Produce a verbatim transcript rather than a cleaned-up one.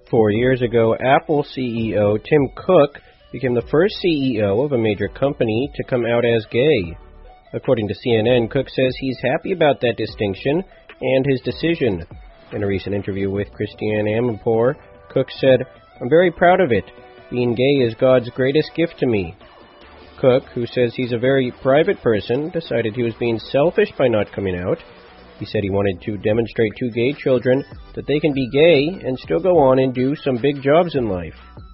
Four years ago, Apple C E O Tim Cook became the first C E O of a major company to come out as gay. According to C N N, Cook says he's happy about that distinction and his decision. In a recent interview with Christiane Amanpour, Cook said, "I'm very proud of it. Being gay is God's greatest gift to me." Cook, who says he's a very private person, decided he was being selfish by not coming out. He said he wanted to demonstrate to gay children that they can be gay and still go on and do some big jobs in life.